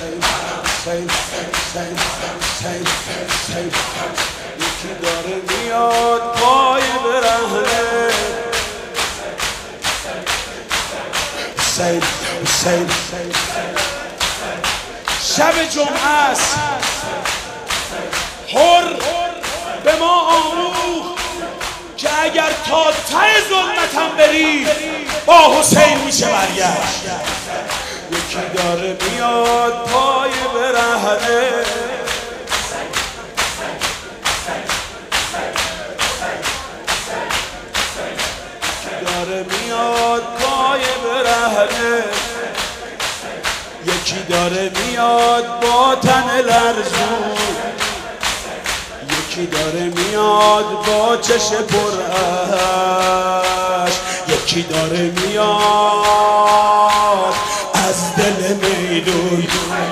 یکی داره میاد پای برهنه حسین شب جمعه است حر به ما آموخت که اگر تا ته ظلمتم بری با حسین میشه برگشت. یکی داره میاد پای برهنه داره میاد پای برهنه یکی داره میاد با تن لرزون یکی داره میاد با چشم پر اشک یکی داره میاد از دل میدون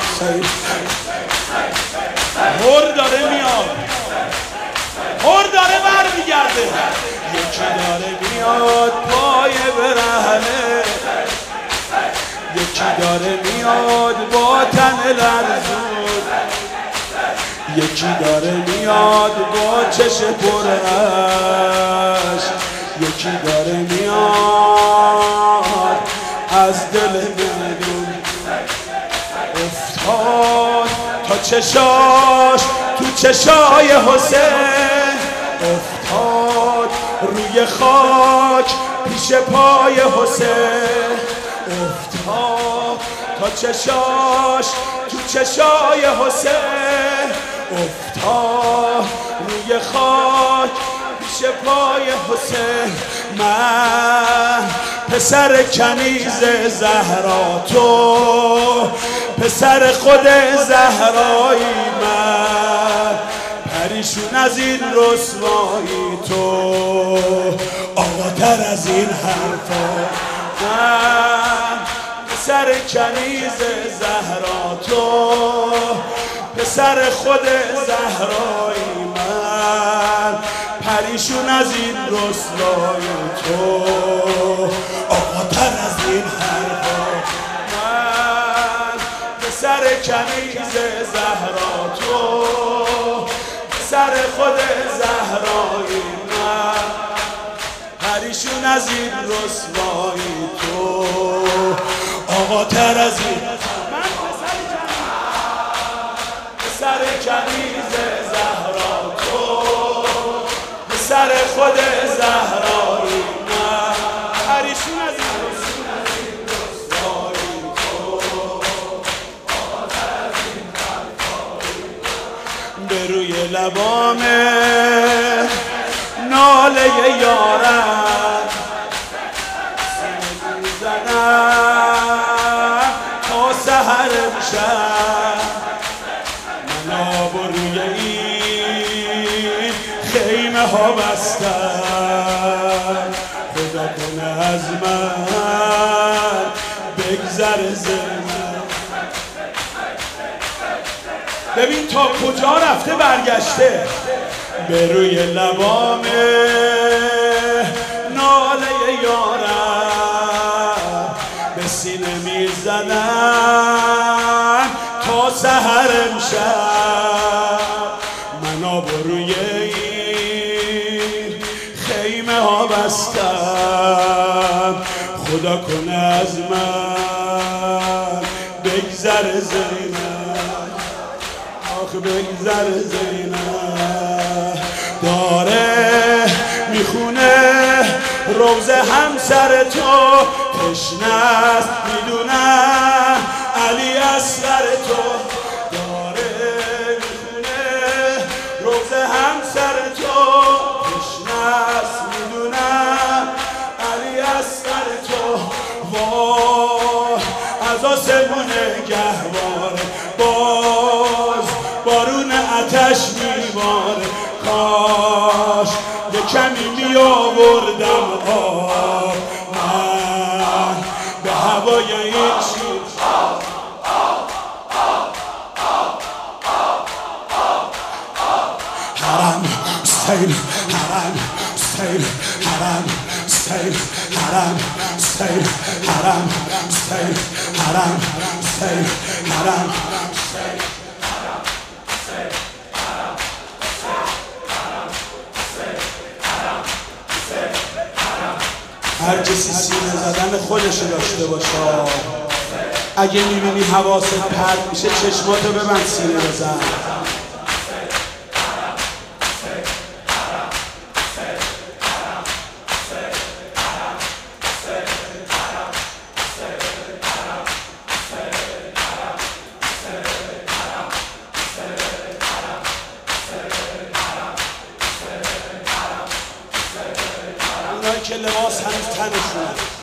هر داره میاد هر داره برمیگرده یکی داره میاد پای برهنه یکی داره میاد با تن لرزون یکی داره میاد با چشم پر اشک یکی داره میاد از دل میدون افتاد تا چشاش تو چشای حسین افتاد روی خاک پیش پای حسین افتاد تا چشاش تو چشای حسین افتاد روی خاک پیش پای حسین من پسر کنیز زهرا تو پسر خود زهرایی من پریشون از این رسوایی تو آقاتر از این حرفا من پسر کنیز زهرا تو پسر خود زهرایی من پریشون از این رسوایی تو آقاتر از این حرفا من پسر کنیز زهرا تو پسر خود زهرایی من پریشون از این رسوایی تو آقاتر از این من پسر کنیز زهرا تو پسر خود زهرایی من پریشون از این رسوایی تو آقاتر از این به روی لبامه ناله یارم سینه میزنم تا سحر امشب من آب روی این خیمه ها بستم خدا کنه از من بگذر زمان ببین تا کجا رفته برگشته به روی لبامه ناله یارم به سینه میزنم تا سحر امشب من آب روی این خیمه ها بستم خدا کنه از من بگذر زینب آخ بگذر زینب داره میخونه روز همسر تو تشنه است میدونم علی اصغر تو داره میخونه روز همسر تو تشنه است میدونم علی اصغر تو وای از آسمون گهواره باز بارون آتش میباره کاش یه کمی میآوردم آب من به هوای این شیر حرم حسین حرم حسین حرم حسین حرم حسین حرم حسین حرم حسین حرم هر کسی سینه زدن خودشو داشته باشه. اگه میبینی حواست پرت میشه چشماتو ببند، سینه بزن. اونایی که لباس هنوز تنشونه